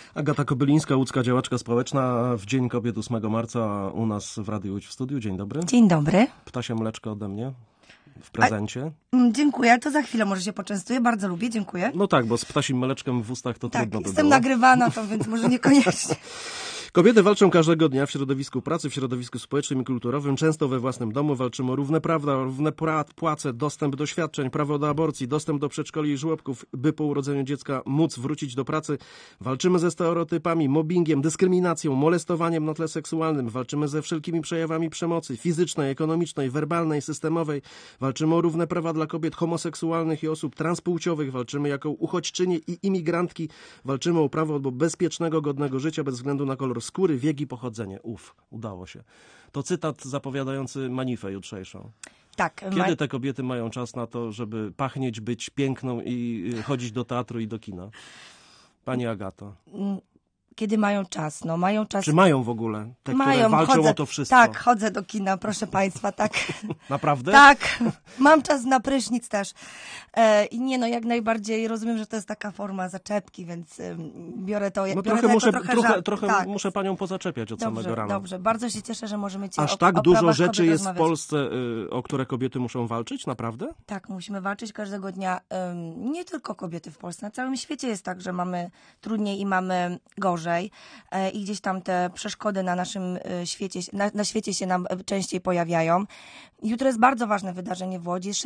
Agata Kobylińska, łódzka działaczka społeczna, w Dzień Kobiet 8 marca u nas w Radiu Łódź w studiu. Dzień dobry. Dzień dobry. Ptasie mleczko ode mnie w prezencie. Dziękuję, to za chwilę może się poczęstuję. Bardzo lubię, dziękuję. No tak, bo z ptasim mleczkiem w ustach to trudno by było. Jestem nagrywana, to więc może niekoniecznie. Kobiety walczą każdego dnia w środowisku pracy, w środowisku społecznym i kulturowym, często we własnym domu. Walczymy o równe prawa, równe płace, dostęp do świadczeń, prawo do aborcji, dostęp do przedszkoli i żłobków, by po urodzeniu dziecka móc wrócić do pracy. Walczymy ze stereotypami, mobbingiem, dyskryminacją, molestowaniem na tle seksualnym. Walczymy ze wszelkimi przejawami przemocy fizycznej, ekonomicznej, werbalnej, systemowej. Walczymy o równe prawa dla kobiet homoseksualnych i osób transpłciowych. Walczymy jako uchodźczynie i imigrantki. Walczymy o prawo do bezpiecznego, godnego życia bez względu na kolor skóry, wiek i pochodzenie. Udało się. To cytat zapowiadający manifę jutrzejszą. Tak. Kiedy te kobiety mają czas na to, żeby pachnieć, być piękną i chodzić do teatru i do kina? Pani Agato. Kiedy mają czas? No, mają czas. Czy mają w ogóle? Te, mają, które walczą chodzę, o to wszystko. Tak, chodzę do kina, proszę państwa, tak. Naprawdę? Tak, mam czas na prysznic też. I nie, no jak najbardziej rozumiem, że to jest taka forma zaczepki, więc biorę to. No biorę trochę tak. Muszę panią pozaczepiać od samego rana. Dobrze, bardzo się cieszę, że możemy cię Aż o tak dużo prawach rzeczy kobiet jest w rozmawiać. Polsce, o które kobiety muszą walczyć? Naprawdę? Tak, musimy walczyć każdego dnia. Nie tylko kobiety w Polsce, na całym świecie jest tak, że mamy trudniej i mamy gorzej. I gdzieś tam te przeszkody na naszym świecie, na świecie się nam częściej pojawiają. Jutro jest bardzo ważne wydarzenie w Łodzi. Jest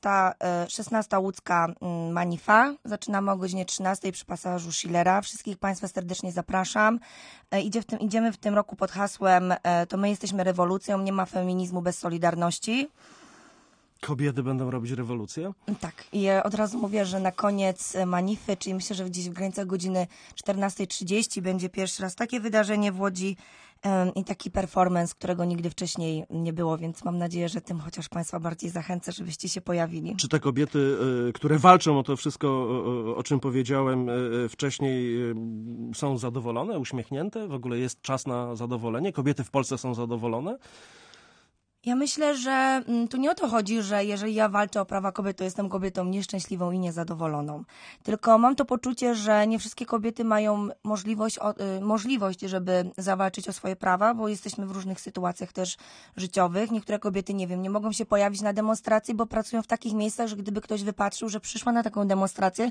16. łódzka Manifa. Zaczynamy o godzinie 13 przy pasażu Schillera. Wszystkich państwa serdecznie zapraszam. Idziemy w tym roku pod hasłem to my jesteśmy rewolucją, nie ma feminizmu bez solidarności. Kobiety będą robić rewolucję? Tak. I od razu mówię, że na koniec manify, czyli myślę, że gdzieś w granicach godziny 14:30 będzie pierwszy raz takie wydarzenie w Łodzi i taki performance, którego nigdy wcześniej nie było, więc mam nadzieję, że tym chociaż państwa bardziej zachęcę, żebyście się pojawili. Czy te kobiety, które walczą o to wszystko, o czym powiedziałem wcześniej, są zadowolone, uśmiechnięte? W ogóle jest czas na zadowolenie? Kobiety w Polsce są zadowolone? Ja myślę, że tu nie o to chodzi, że jeżeli ja walczę o prawa kobiet, to jestem kobietą nieszczęśliwą i niezadowoloną. Tylko mam to poczucie, że nie wszystkie kobiety mają możliwość, żeby zawalczyć o swoje prawa, bo jesteśmy w różnych sytuacjach też życiowych. Niektóre kobiety, nie wiem, nie mogą się pojawić na demonstracji, bo pracują w takich miejscach, że gdyby ktoś wypatrzył, że przyszła na taką demonstrację,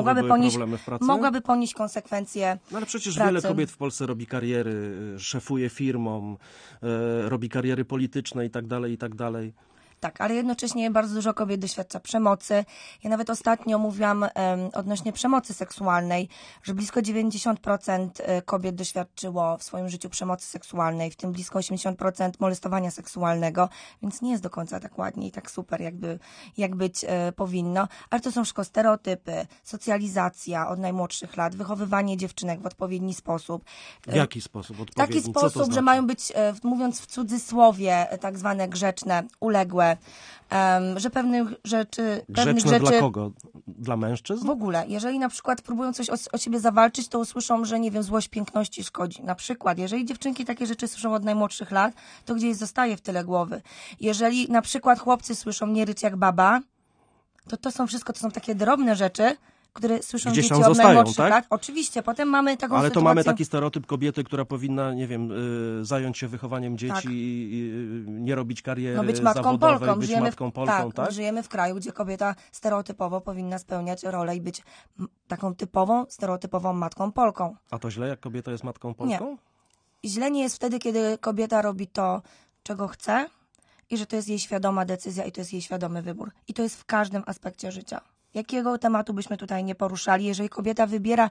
mogłaby ponieść konsekwencje No ale przecież pracy. wiele kobiet w Polsce robi kariery, szefuje firmom, robi kariery polityczne i tak dalej. Tak, ale jednocześnie bardzo dużo kobiet doświadcza przemocy. Ja nawet ostatnio mówiłam odnośnie przemocy seksualnej, że blisko 90% kobiet doświadczyło w swoim życiu przemocy seksualnej, w tym blisko 80% molestowania seksualnego, więc nie jest do końca tak ładnie i tak super, jak być powinno. Ale to są wszystko stereotypy, socjalizacja od najmłodszych lat, wychowywanie dziewczynek w odpowiedni sposób. W jaki sposób odpowiedni? Taki sposób, Co to znaczy? że mają być, mówiąc w cudzysłowie, tak zwane grzeczne, uległe, że pewnych rzeczy... Grzeczne dla kogo? Dla mężczyzn? W ogóle. Jeżeli na przykład próbują coś o siebie zawalczyć, to usłyszą, że nie wiem, złość piękności szkodzi. Na przykład, jeżeli dziewczynki takie rzeczy słyszą od najmłodszych lat, to gdzieś zostaje w tyle głowy. Jeżeli na przykład chłopcy słyszą nie ryć jak baba, to są takie drobne rzeczy, które słyszą gdzieś dzieci od najmłodszych lat. Tak? Oczywiście, potem mamy taką Ale sytuację... to mamy taki stereotyp kobiety, która powinna, nie wiem, zająć się wychowaniem dzieci Tak. i nie robić kariery być matką zawodowej, Polką. być matką Polką, tak? Żyjemy w kraju, gdzie kobieta stereotypowo powinna spełniać rolę i być taką stereotypową matką Polką. A to źle, jak kobieta jest matką Polką? Nie. Źle nie jest wtedy, kiedy kobieta robi to, czego chce i że to jest jej świadoma decyzja i to jest jej świadomy wybór. I to jest w każdym aspekcie życia. Jakiego tematu byśmy tutaj nie poruszali, jeżeli kobieta wybiera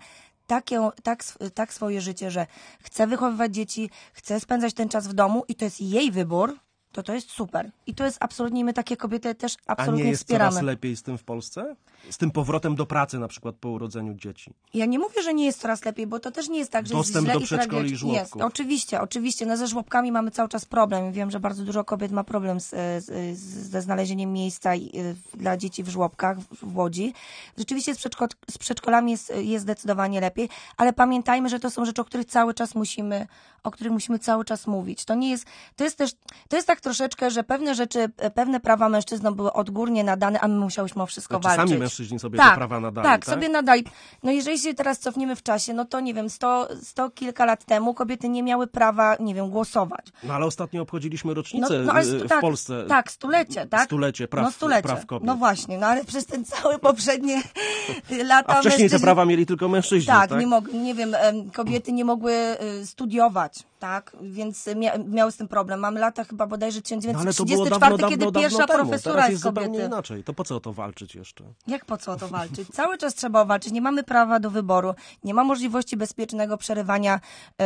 tak swoje życie, że chce wychowywać dzieci, chce spędzać ten czas w domu i to jest jej wybór, to jest super. I to jest absolutnie, my takie kobiety też absolutnie wspieramy. A nie jest wspieramy. coraz lepiej z tym w Polsce? Z tym powrotem do pracy na przykład po urodzeniu dzieci? Ja nie mówię, że nie jest coraz lepiej, bo to też nie jest tak, że dostęp jest źle do przedszkoli i żłobków. Jest, oczywiście. No ze żłobkami mamy cały czas problem. Wiem, że bardzo dużo kobiet ma problem ze znalezieniem miejsca dla dzieci w żłobkach w Łodzi. Rzeczywiście z przedszkolami jest zdecydowanie lepiej, ale pamiętajmy, że to są rzeczy, o których musimy cały czas mówić. To jest tak troszeczkę, że pewne rzeczy, pewne prawa mężczyznom były odgórnie nadane, a my musiałyśmy o wszystko walczyć. Sami mężczyźni sobie te prawa nadali, tak? sobie nadali. No jeżeli się teraz cofniemy w czasie, no to nie wiem, 100 kilka lat temu kobiety nie miały prawa, nie wiem, głosować. No ale ostatnio obchodziliśmy rocznicę w Polsce. Tak, stulecie, tak? Stulecie praw kobiet. No właśnie, no ale przez ten cały poprzednie lata... A wcześniej te prawa mieli tylko mężczyźni, tak? Nie wiem, kobiety nie mogły studiować, tak? Więc miały z tym problem. Mamy lata chyba bodajże 1934, kiedy pierwsza profesura teraz jest kobiety. Zupełnie inaczej. To po co o to walczyć jeszcze? Jak po co o to walczyć? Cały czas trzeba walczyć. Nie mamy prawa do wyboru. Nie ma możliwości bezpiecznego przerywania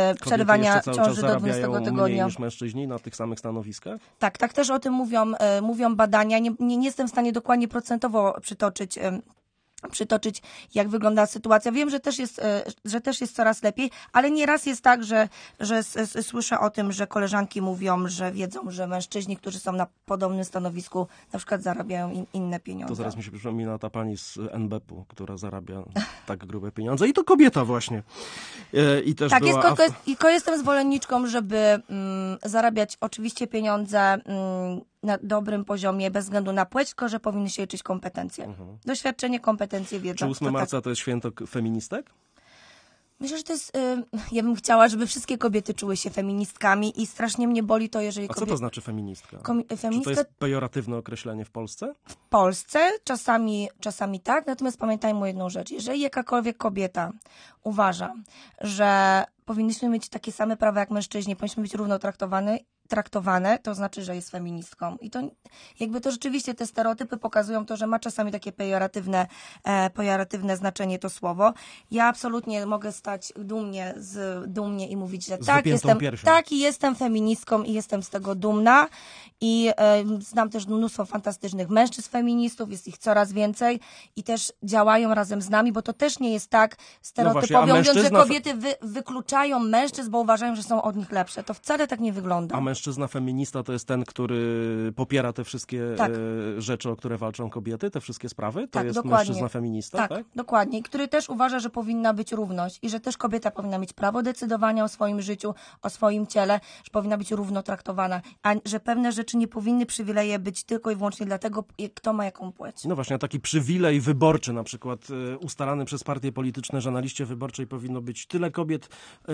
ciąży do 20 tygodnia. Mniej niż mężczyźni na tych samych stanowiskach? Tak też o tym mówią badania. Nie jestem w stanie dokładnie procentowo przytoczyć, jak wygląda sytuacja. Wiem, że też jest coraz lepiej, ale nieraz jest tak, że słyszę o tym, że koleżanki mówią, że wiedzą, że mężczyźni, którzy są na podobnym stanowisku, na przykład zarabiają inne pieniądze. To zaraz mi się przypomina ta pani z NBP-u, która zarabia tak grube pieniądze i to kobieta właśnie. I też tak, była... jestem zwolenniczką, żeby zarabiać oczywiście pieniądze na dobrym poziomie, bez względu na płeć, tylko że powinny się liczyć kompetencje. Doświadczenie, kompetencje, wiedza. Czy 8 marca to jest święto feministek? Myślę, że to jest... ja bym chciała, żeby wszystkie kobiety czuły się feministkami i strasznie mnie boli to, jeżeli co to znaczy feministka? Feministka... Czy to jest pejoratywne określenie w Polsce? W Polsce czasami tak, natomiast pamiętajmy jedną rzecz. Jeżeli jakakolwiek kobieta uważa, że powinniśmy mieć takie same prawa jak mężczyźni, powinniśmy być równo traktowane, to znaczy, że jest feministką. I to to rzeczywiście te stereotypy pokazują to, że ma czasami takie pejoratywne znaczenie to słowo. Ja absolutnie mogę stać dumnie i mówić, że jestem feministką i jestem z tego dumna. I znam też mnóstwo fantastycznych mężczyzn feministów, jest ich coraz więcej i też działają razem z nami, bo to też nie jest tak stereotypowo mówiąc, że kobiety wykluczają mężczyzn, bo uważają, że są od nich lepsze. To wcale tak nie wygląda. A mężczyzna feminista to jest ten, który popiera te wszystkie rzeczy, o które walczą kobiety, te wszystkie sprawy? To jest dokładnie. Mężczyzna feminista, tak? Dokładnie. Który też uważa, że powinna być równość i że też kobieta powinna mieć prawo decydowania o swoim życiu, o swoim ciele, że powinna być równo traktowana, a że pewne rzeczy nie powinny przywileje być tylko i wyłącznie dlatego, kto ma jaką płeć. No właśnie, taki przywilej wyborczy, na przykład ustalany przez partie polityczne, że na liście wyborczej powinno być tyle kobiet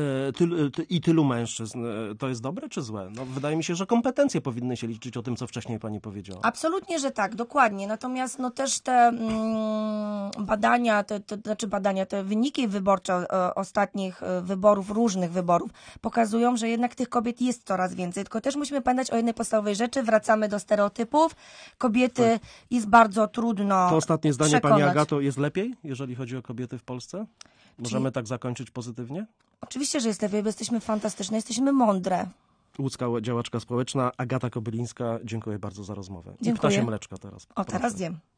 i tylu mężczyzn. To jest dobre czy złe? No, wydaje mi się, że kompetencje powinny się liczyć o tym, co wcześniej pani powiedziała. Absolutnie, że tak, dokładnie. Natomiast też te te wyniki wyborcze ostatnich wyborów, różnych wyborów, pokazują, że jednak tych kobiet jest coraz więcej. Tylko też musimy pamiętać o jednej podstawowej rzeczy. Wracamy do stereotypów. Kobiety jest bardzo trudno To ostatnie zdanie, przekonać. pani Agato, jest lepiej, jeżeli chodzi o kobiety w Polsce? Możemy tak zakończyć pozytywnie? Oczywiście, że jest lepiej, bo jesteśmy fantastyczne, jesteśmy mądre. Łódzka działaczka społeczna Agata Kobylińska, dziękuję bardzo za rozmowę. Dziękuję. I ptasie mleczka teraz. Teraz zjem.